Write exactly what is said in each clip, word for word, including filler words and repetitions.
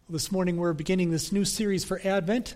This morning we're beginning this new series for Advent,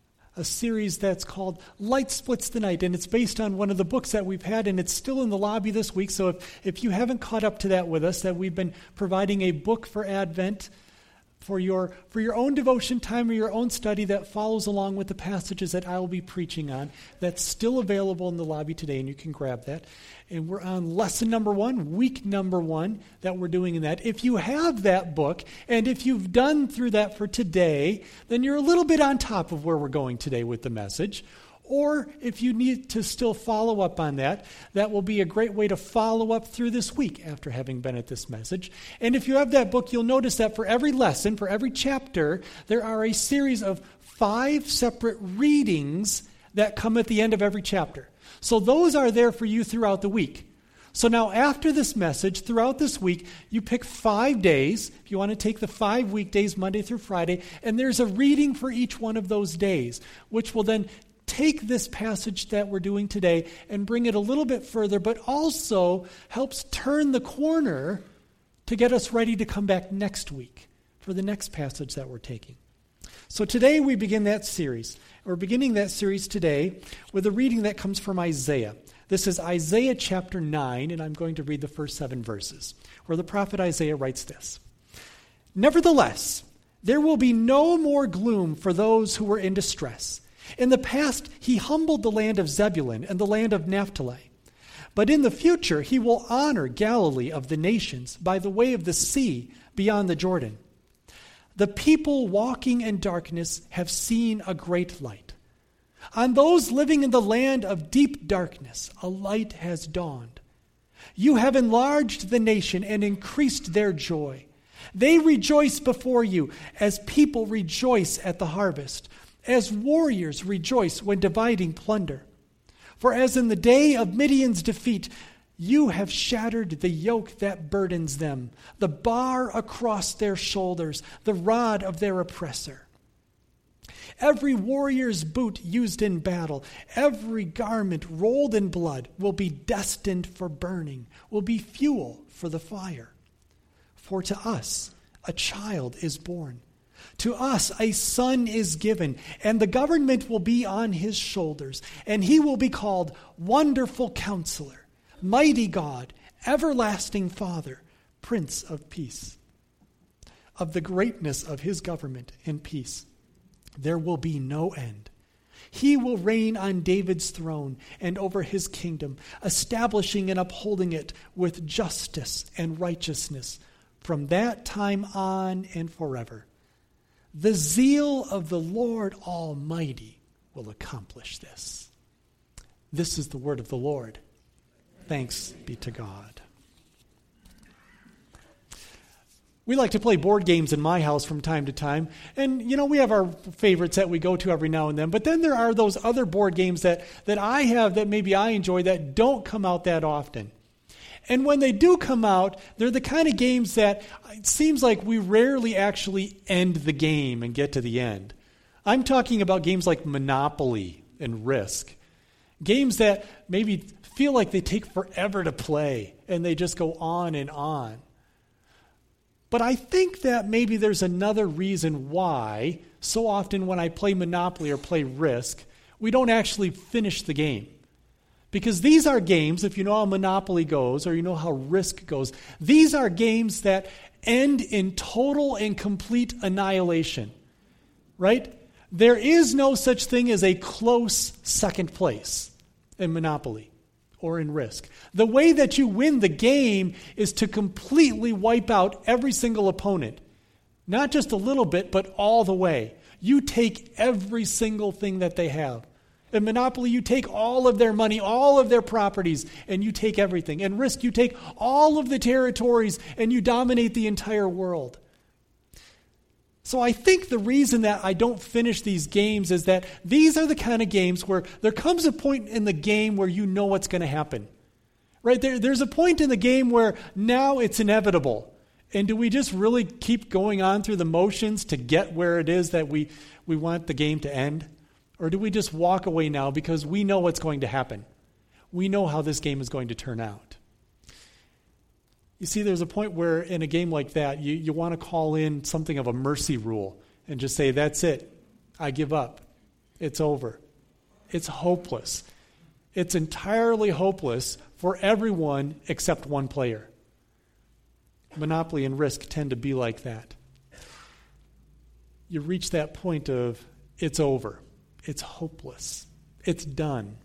a series that's called Light Splits the Night, and it's based on one of the books that we've had, and it's still in the lobby this week, so if, if you haven't caught up to that with us, that we've been providing a book for Advent for your for your own devotion time or your own study that follows along with the passages that I will be preaching on. That's still available in the lobby today, and you can grab that. And we're on lesson number one, week number one, that we're doing in that. If you have that book, and if you've done through that for today, then you're a little bit on top of where we're going today with the message. Or if you need to still follow up on that, that will be a great way to follow up through this week after having been at this message. And if you have that book, you'll notice that for every lesson, for every chapter, there are a series of five separate readings that come at the end of every chapter. So those are there for you throughout the week. So now after this message, throughout this week, you pick five days. If you want to take the five weekdays, Monday through Friday, and there's a reading for each one of those days, which will then take this passage that we're doing today and bring it a little bit further, but also helps turn the corner to get us ready to come back next week for the next passage that we're taking. So today we begin that series. We're beginning that series today with a reading that comes from Isaiah. This is Isaiah chapter nine, and I'm going to read the first seven verses, where the prophet Isaiah writes this. Nevertheless, there will be no more gloom for those who were in distress. In the past, he humbled the land of Zebulun and the land of Naphtali. But in the future, he will honor Galilee of the nations by the way of the sea beyond the Jordan. The people walking in darkness have seen a great light. On those living in the land of deep darkness, a light has dawned. You have enlarged the nation and increased their joy. They rejoice before you as people rejoice at the harvest, as warriors rejoice when dividing plunder. For as in the day of Midian's defeat, you have shattered the yoke that burdens them, the bar across their shoulders, the rod of their oppressor. Every warrior's boot used in battle, every garment rolled in blood will be destined for burning, will be fuel for the fire. For to us a child is born. To us a son is given, and the government will be on his shoulders, and he will be called Wonderful Counselor, Mighty God, Everlasting Father, Prince of Peace. Of the greatness of his government and peace, there will be no end. He will reign on David's throne and over his kingdom, establishing and upholding it with justice and righteousness from that time on and forever. The zeal of the Lord Almighty will accomplish this. This is the word of the Lord. Thanks be to God. We like to play board games in my house from time to time. And, you know, we have our favorites that we go to every now and then. But then there are those other board games that, that I have that maybe I enjoy that don't come out that often. And when they do come out, they're the kind of games that it seems like we rarely actually end the game and get to the end. I'm talking about games like Monopoly and Risk. Games that maybe feel like they take forever to play and they just go on and on. But I think that maybe there's another reason why so often when I play Monopoly or play Risk, we don't actually finish the game. Because these are games, if you know how Monopoly goes or you know how Risk goes, these are games that end in total and complete annihilation, right? There is no such thing as a close second place in Monopoly or in Risk. The way that you win the game is to completely wipe out every single opponent. Not just a little bit, but all the way. You take every single thing that they have. In Monopoly, you take all of their money, all of their properties, and you take everything. In Risk, you take all of the territories and you dominate the entire world. So I think the reason that I don't finish these games is that these are the kind of games where there comes a point in the game where you know what's going to happen. Right? There, there's a point in the game where now it's inevitable. And do we just really keep going on through the motions to get where it is that we, we want the game to end? Or do we just walk away now because we know what's going to happen? We know how this game is going to turn out. You see, there's a point where in a game like that, you, you want to call in something of a mercy rule and just say, that's it. I give up. It's over. It's hopeless. It's entirely hopeless for everyone except one player. Monopoly and Risk tend to be like that. You reach that point of, it's over. It's hopeless. It's done.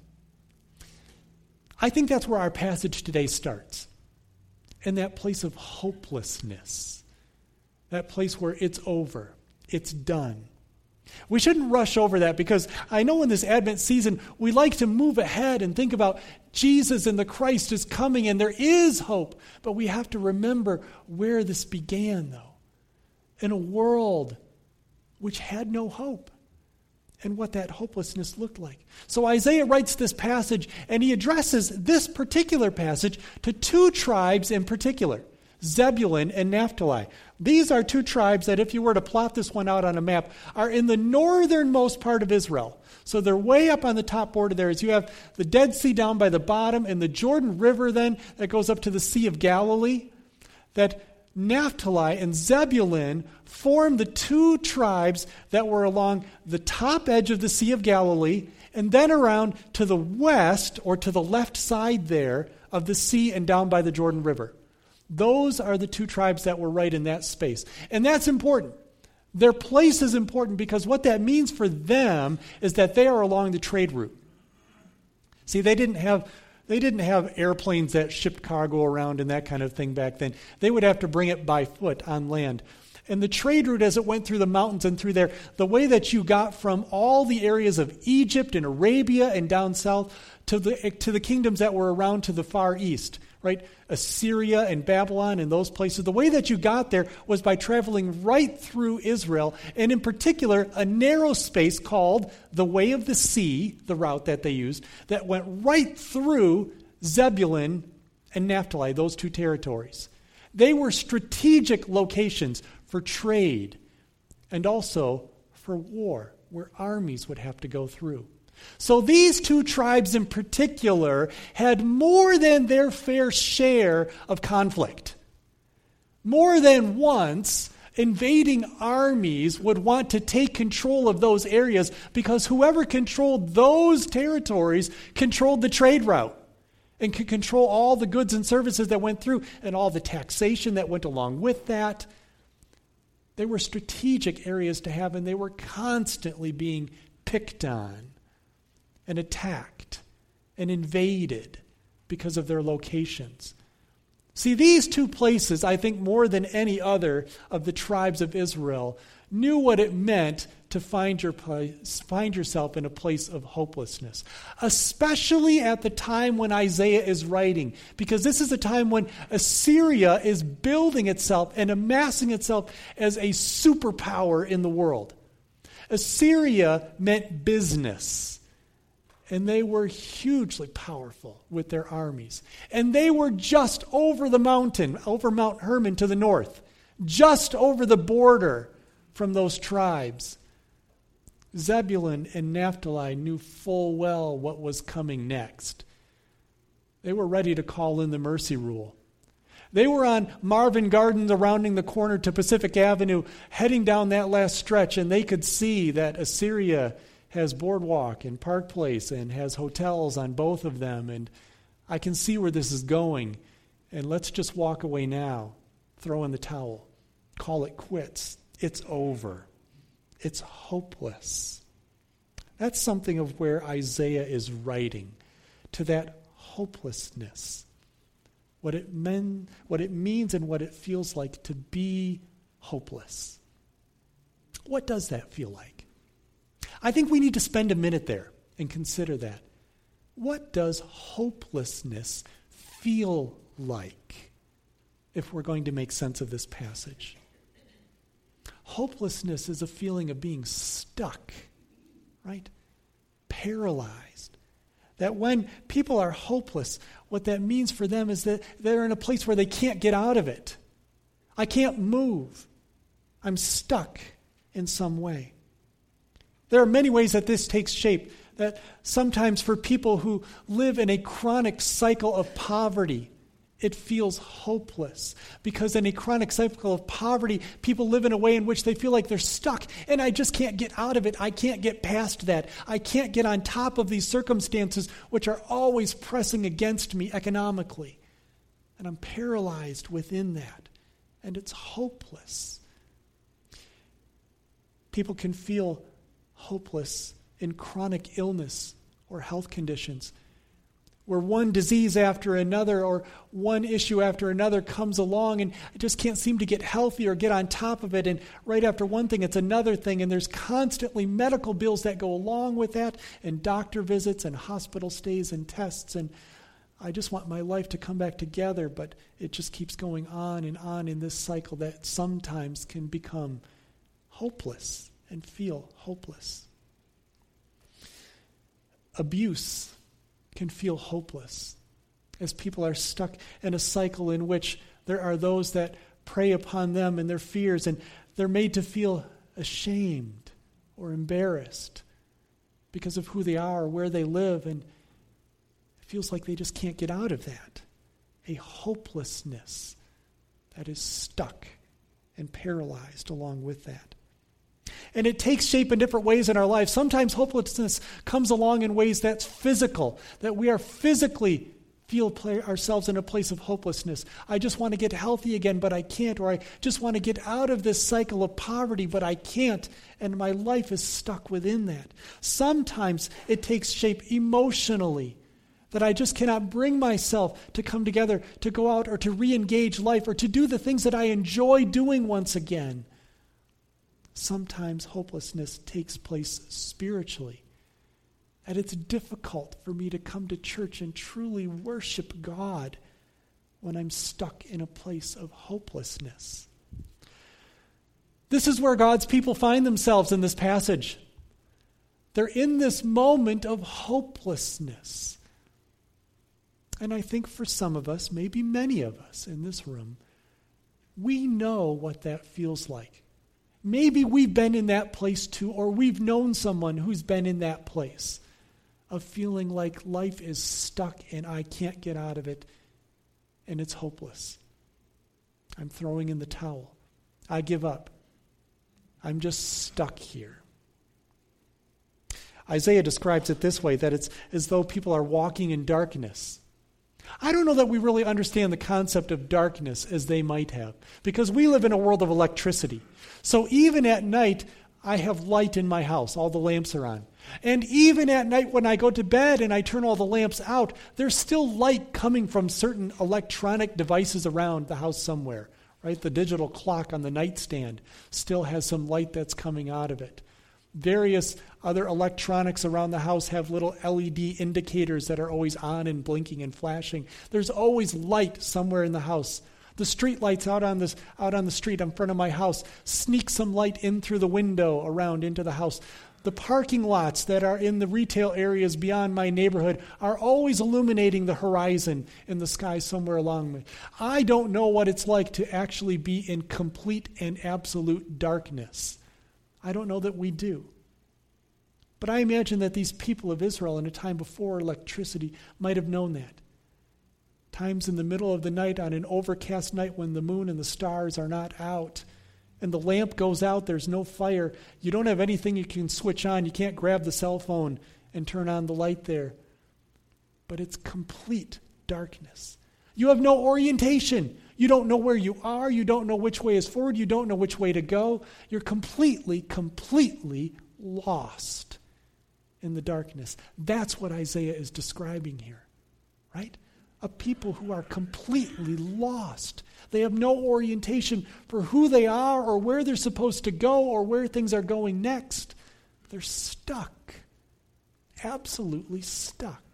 I think that's where our passage today starts. In that place of hopelessness. That place where it's over. It's done. We shouldn't rush over that because I know in this Advent season we like to move ahead and think about Jesus and the Christ is coming and there is hope. But we have to remember where this began, though. In a world which had no hope. And what that hopelessness looked like. So Isaiah writes this passage, and he addresses this particular passage to two tribes in particular, Zebulun and Naphtali. These are two tribes that, if you were to plot this one out on a map, are in the northernmost part of Israel. So they're way up on the top border there. As you have the Dead Sea down by the bottom, and the Jordan River then that goes up to the Sea of Galilee, that Naphtali and Zebulun form the two tribes that were along the top edge of the Sea of Galilee and then around to the west or to the left side there of the sea and down by the Jordan River. Those are the two tribes that were right in that space. And that's important. Their place is important because what that means for them is that they are along the trade route. See, they didn't have They didn't have airplanes that shipped cargo around and that kind of thing back then. They would have to bring it by foot on land. And the trade route as it went through the mountains and through there, the way that you got from all the areas of Egypt and Arabia and down south to the to the kingdoms that were around to the far east, right? Assyria and Babylon and those places. The way that you got there was by traveling right through Israel, and in particular, a narrow space called the Way of the Sea, the route that they used, that went right through Zebulun and Naphtali, those two territories. They were strategic locations for trade and also for war, where armies would have to go through. So these two tribes in particular had more than their fair share of conflict. More than once, invading armies would want to take control of those areas because whoever controlled those territories controlled the trade route and could control all the goods and services that went through and all the taxation that went along with that. They were strategic areas to have, and they were constantly being picked on and attacked and invaded because of their locations. See, these two places, I think more than any other of the tribes of Israel, knew what it meant to find your place, find yourself in a place of hopelessness, especially at the time when Isaiah is writing, because this is a time when Assyria is building itself and amassing itself as a superpower in the world. Assyria meant business. And they were hugely powerful with their armies. And they were just over the mountain, over Mount Hermon to the north, just over the border from those tribes. Zebulun and Naphtali knew full well what was coming next. They were ready to call in the mercy rule. They were on Marvin Gardens, rounding the corner to Pacific Avenue, heading down that last stretch, and they could see that Assyria has Boardwalk and Park Place and has hotels on both of them. And I can see where this is going. And let's just walk away now. Throw in the towel. Call it quits. It's over. It's hopeless. That's something of where Isaiah is writing. To that hopelessness. What it meant, what it means and what it feels like to be hopeless. What does that feel like? I think we need to spend a minute there and consider that. What does hopelessness feel like if we're going to make sense of this passage? Hopelessness is a feeling of being stuck, right? Paralyzed. That when people are hopeless, what that means for them is that they're in a place where they can't get out of it. I can't move. I'm stuck in some way. There are many ways that this takes shape. That sometimes for people who live in a chronic cycle of poverty, it feels hopeless. Because in a chronic cycle of poverty, people live in a way in which they feel like they're stuck, and I just can't get out of it. I can't get past that. I can't get on top of these circumstances which are always pressing against me economically. And I'm paralyzed within that. And it's hopeless. People can feel hopeless in chronic illness or health conditions, where one disease after another or one issue after another comes along, and I just can't seem to get healthy or get on top of it. And right after one thing, it's another thing. And there's constantly medical bills that go along with that, and doctor visits and hospital stays and tests. And I just want my life to come back together, but it just keeps going on and on in this cycle that sometimes can become hopeless and feel hopeless. Abuse can feel hopeless as people are stuck in a cycle in which there are those that prey upon them and their fears, and they're made to feel ashamed or embarrassed because of who they are or where they live, and it feels like they just can't get out of that. A hopelessness that is stuck and paralyzed along with that. And it takes shape in different ways in our lives. Sometimes hopelessness comes along in ways that's physical, that we are physically feel play ourselves in a place of hopelessness. I just want to get healthy again, but I can't. Or I just want to get out of this cycle of poverty, but I can't. And my life is stuck within that. Sometimes it takes shape emotionally, that I just cannot bring myself to come together, to go out or to re-engage life or to do the things that I enjoy doing once again. Sometimes hopelessness takes place spiritually. And it's difficult for me to come to church and truly worship God when I'm stuck in a place of hopelessness. This is where God's people find themselves in this passage. They're in this moment of hopelessness. And I think for some of us, maybe many of us in this room, we know what that feels like. Maybe we've been in that place too, or we've known someone who's been in that place of feeling like life is stuck and I can't get out of it, and it's hopeless. I'm throwing in the towel. I give up. I'm just stuck here. Isaiah describes it this way, that it's as though people are walking in darkness. I don't know that we really understand the concept of darkness as they might have, because we live in a world of electricity. So even at night, I have light in my house. All the lamps are on. And even at night when I go to bed and I turn all the lamps out, there's still light coming from certain electronic devices around the house somewhere, right? The digital clock on the nightstand still has some light that's coming out of it. Various other electronics around the house have little L E D indicators that are always on and blinking and flashing. There's always light somewhere in the house. The street lights out on this out on the street in front of my house sneak some light in through the window around into the house. The parking lots that are in the retail areas beyond my neighborhood are always illuminating the horizon in the sky somewhere along me. I don't know what it's like to actually be in complete and absolute darkness. I don't know that we do. But I imagine that these people of Israel in a time before electricity might have known that. Times in the middle of the night on an overcast night when the moon and the stars are not out and the lamp goes out, there's no fire. You don't have anything you can switch on. You can't grab the cell phone and turn on the light there. But it's complete darkness. You have no orientation. You don't know where you are. You don't know which way is forward. You don't know which way to go. You're completely, completely lost in the darkness. That's what Isaiah is describing here, right? A people who are completely lost. They have no orientation for who they are or where they're supposed to go or where things are going next. They're stuck, absolutely stuck.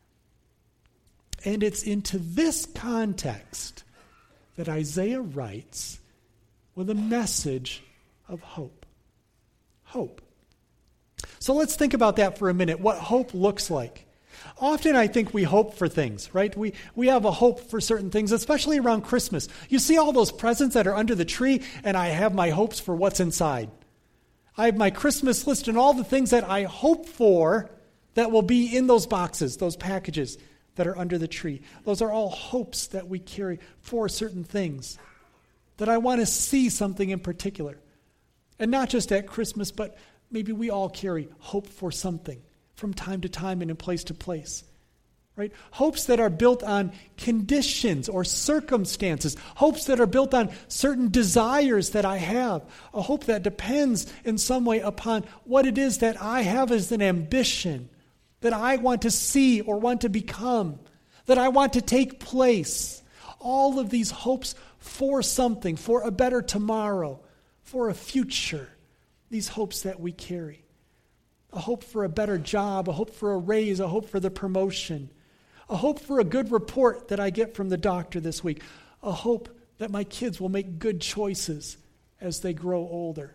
And it's into this context that Isaiah writes with a message of hope. Hope. So let's think about that for a minute, what hope looks like. Often I think we hope for things, right? We we have a hope for certain things, especially around Christmas. You see all those presents that are under the tree, and I have my hopes for what's inside. I have my Christmas list and all the things that I hope for that will be in those boxes, those packages. that are under the tree. Those are all hopes that we carry for certain things, that I want to see something in particular. And not just at Christmas, but maybe we all carry hope for something from time to time and in place to place. Right? Hopes that are built on conditions or circumstances. Hopes that are built on certain desires that I have. A hope that depends in some way upon what it is that I have as an ambition, that I want to see or want to become, that I want to take place. All of these hopes for something, for a better tomorrow, for a future. These hopes that we carry. A hope for a better job, a hope for a raise, a hope for the promotion. A hope for a good report that I get from the doctor this week. A hope that my kids will make good choices as they grow older.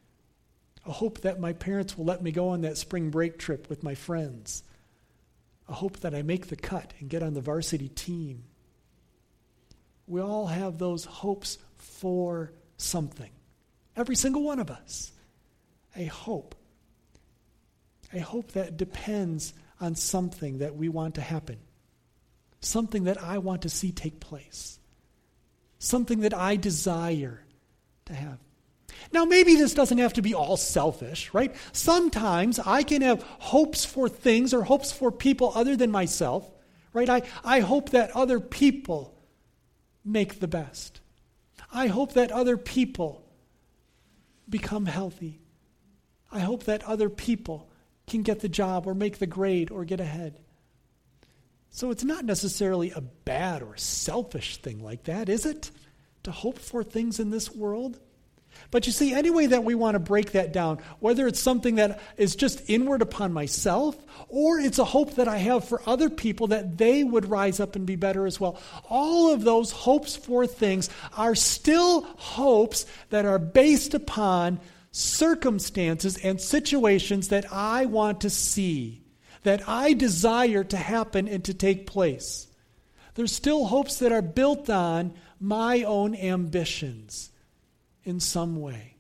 A hope that my parents will let me go on that spring break trip with my friends. A hope that I make the cut and get on the varsity team. We all have those hopes for something. Every single one of us. A hope. A hope that depends on something that we want to happen. Something that I want to see take place. Something that I desire to have. Now, maybe this doesn't have to be all selfish, right? Sometimes I can have hopes for things or hopes for people other than myself, right? I, I hope that other people make the best. I hope that other people become healthy. I hope that other people can get the job or make the grade or get ahead. So it's not necessarily a bad or selfish thing like that, is it? To hope for things in this world? But you see, any way that we want to break that down, whether it's something that is just inward upon myself, or it's a hope that I have for other people that they would rise up and be better as well, all of those hopes for things are still hopes that are based upon circumstances and situations that I want to see, that I desire to happen and to take place. There's still hopes that are built on my own ambitions in some way.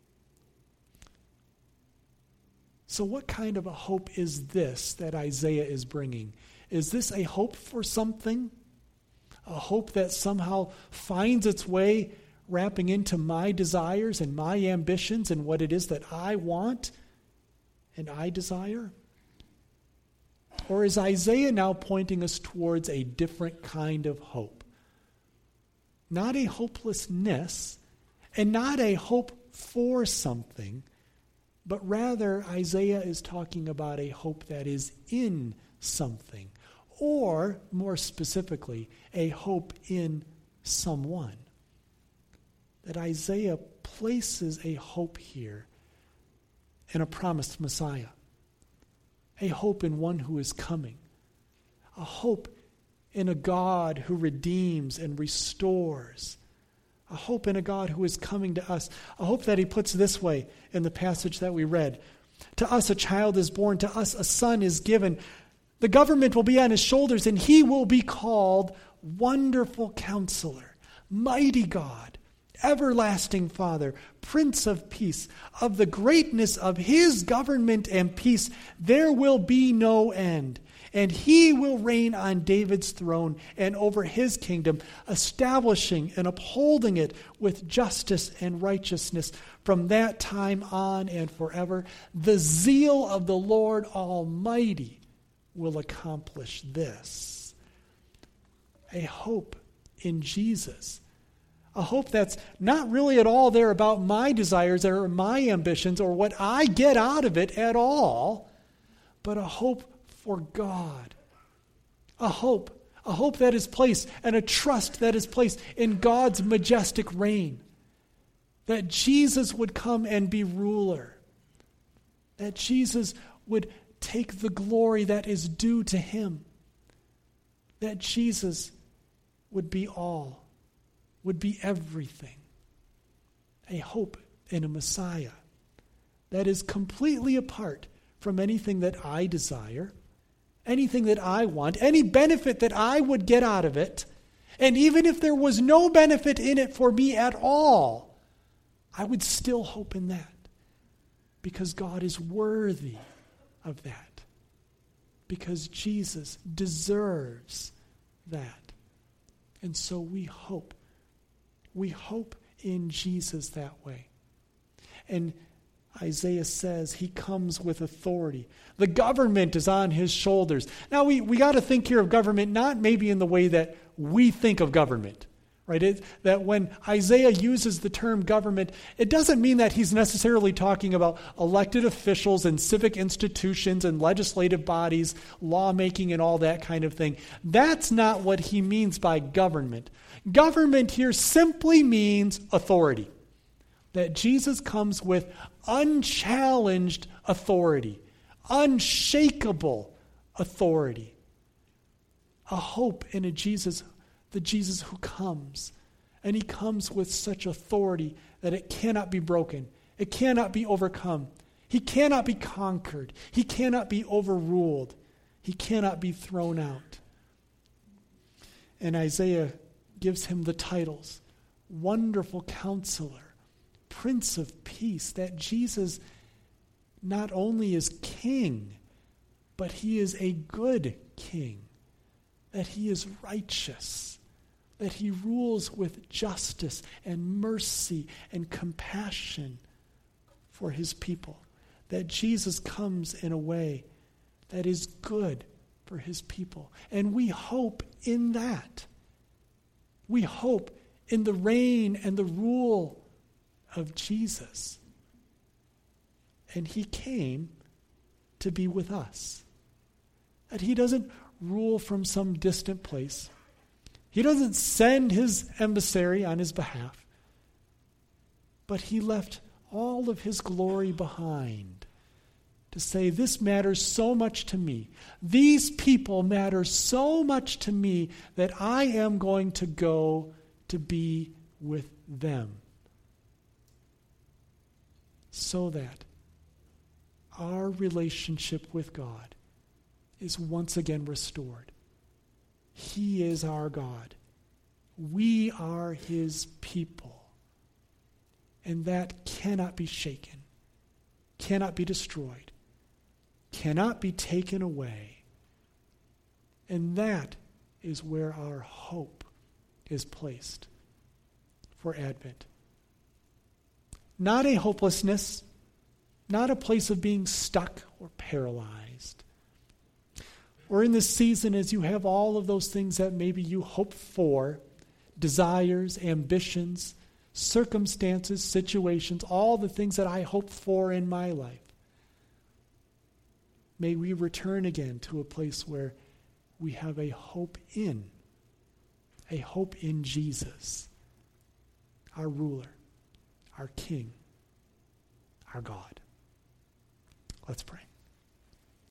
So what kind of a hope is this that Isaiah is bringing? Is this a hope for something? A hope that somehow finds its way wrapping into my desires and my ambitions and what it is that I want and I desire? Or is Isaiah now pointing us towards a different kind of hope? Not a hopelessness and not a hope for something, but rather Isaiah is talking about a hope that is in something, or more specifically, a hope in someone. That Isaiah places a hope here in a promised Messiah. A hope in one who is coming. A hope in a God who redeems and restores. A hope in a God who is coming to us. A hope that he puts this way in the passage that we read. To us a child is born, to us a son is given. The government will be on his shoulders, and he will be called Wonderful Counselor, Mighty God, Everlasting Father, Prince of Peace. Of the greatness of his government and peace, there will be no end. And he will reign on David's throne and over his kingdom, establishing and upholding it with justice and righteousness from that time on and forever. The zeal of the Lord Almighty will accomplish this. A hope in Jesus. A hope that's not really at all there about my desires or my ambitions or what I get out of it at all, but a hope for God. A hope. A hope that is placed and a trust that is placed in God's majestic reign. That Jesus would come and be ruler. That Jesus would take the glory that is due to him. That Jesus would be all. Would be everything. A hope in a Messiah that is completely apart from anything that I desire, anything that I want, any benefit that I would get out of it. And even if there was no benefit in it for me at all, I would still hope in that, because God is worthy of that. because Jesus deserves that. And so we hope. We hope in Jesus that way. And Isaiah says he comes with authority. The government is on his shoulders. Now, we, we got to think here of government not maybe in the way that we think of government, right? It, that when Isaiah uses the term government, it doesn't mean that he's necessarily talking about elected officials and civic institutions and legislative bodies, lawmaking and all that kind of thing. That's not what he means by government. Government here simply means authority. That Jesus comes with unchallenged authority, unshakable authority. A hope in a Jesus, the Jesus who comes. And he comes with such authority that it cannot be broken. It cannot be overcome. He cannot be conquered. He cannot be overruled. He cannot be thrown out. And Isaiah gives him the titles, Wonderful Counselor, Prince of Peace, that Jesus not only is king, but he is a good king, that he is righteous, that he rules with justice and mercy and compassion for his people, that Jesus comes in a way that is good for his people. And we hope in that. We hope in the reign and the rule of Jesus. And he came to be with us. That he doesn't rule from some distant place. He doesn't send his emissary on his behalf. But he left all of his glory behind to say, this matters so much to me. These people matter so much to me that I am going to go to be with them. So that our relationship with God is once again restored. He is our God. We are his people. And that cannot be shaken, cannot be destroyed, cannot be taken away. And that is where our hope is placed for Advent. Not a hopelessness, not a place of being stuck or paralyzed. Or in this season, as you have all of those things that maybe you hope for, desires, ambitions, circumstances, situations, all the things that I hope for in my life. May we return again to a place where we have a hope in, a hope in Jesus, our ruler, our King, our God. Let's pray.